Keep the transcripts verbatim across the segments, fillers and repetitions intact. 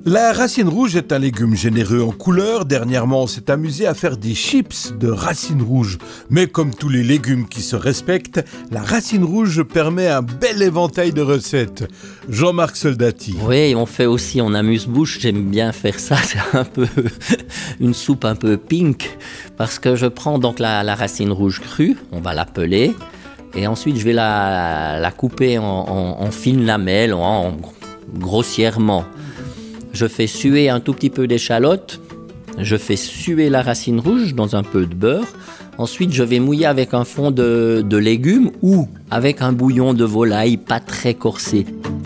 La racine rouge est un légume généreux en couleurs. Dernièrement, on s'est amusé à faire des chips de racine rouge. Mais comme tous les légumes qui se respectent, la racine rouge permet un bel éventail de recettes. Jean-Marc Soldati. Oui, on fait aussi en amuse-bouche. J'aime bien faire ça. C'est un peu une soupe un peu pink parce que je prends donc la, la racine rouge crue. On va la peler et ensuite je vais la, la couper en, en, en fines lamelles, en, en grossièrement. Je fais suer un tout petit peu d'échalote, je fais suer la racine rouge dans un peu de beurre. Ensuite, je vais mouiller avec un fond de, de légumes ou avec un bouillon de volaille pas très corsé.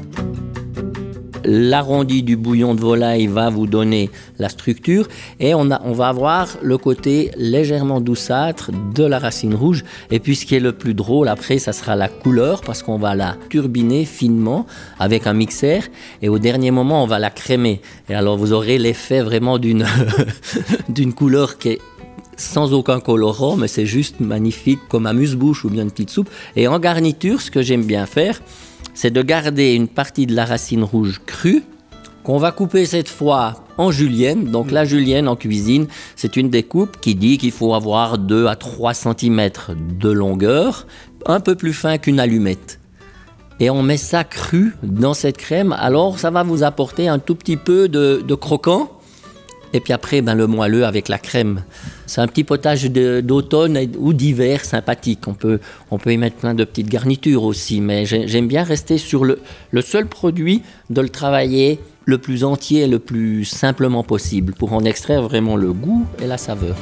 L'arrondi du bouillon de volaille va vous donner la structure et on, a, on va avoir le côté légèrement douceâtre de la racine rouge. Et puis ce qui est le plus drôle après, ça sera la couleur parce qu'on va la turbiner finement avec un mixeur et au dernier moment, on va la crémer. Et alors vous aurez l'effet vraiment d'une, d'une couleur qui est sans aucun colorant, mais c'est juste magnifique comme amuse-bouche ou bien une petite soupe. Et en garniture, ce que j'aime bien faire, c'est de garder une partie de la racine rouge crue qu'on va couper cette fois en julienne. Donc la julienne en cuisine, c'est une découpe qui dit qu'il faut avoir deux à trois centimètres de longueur, un peu plus fin qu'une allumette. Et on met ça cru dans cette crème, alors ça va vous apporter un tout petit peu de, de croquant. Et puis après, ben, le moelleux avec la crème. C'est un petit potage de, d'automne ou d'hiver sympathique. On peut, on peut y mettre plein de petites garnitures aussi. Mais j'aime bien rester sur le, le seul produit, de le travailler le plus entier et le plus simplement possible pour en extraire vraiment le goût et la saveur.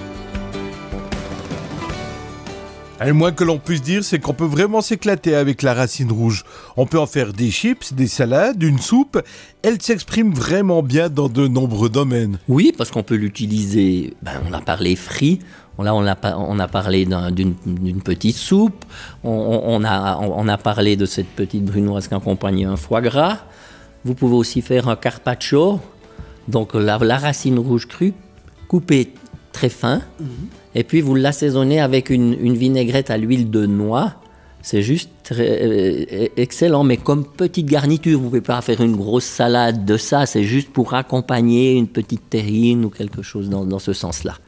Et le moins que l'on puisse dire, c'est qu'on peut vraiment s'éclater avec la racine rouge. On peut en faire des chips, des salades, une soupe. Elle s'exprime vraiment bien dans de nombreux domaines. Oui, parce qu'on peut l'utiliser, ben, on a parlé frit, là on a, on a parlé d'un, d'une, d'une petite soupe, on, on, a, on a parlé de cette petite brunoise qui accompagne un foie gras. Vous pouvez aussi faire un carpaccio, donc la, la racine rouge crue, coupée très fin, mmh. Et puis vous l'assaisonnez avec une, une vinaigrette à l'huile de noix. C'est juste très, euh, excellent, mais comme petite garniture. Vous ne pouvez pas faire une grosse salade de ça, c'est juste pour accompagner une petite terrine ou quelque chose dans, dans ce sens-là.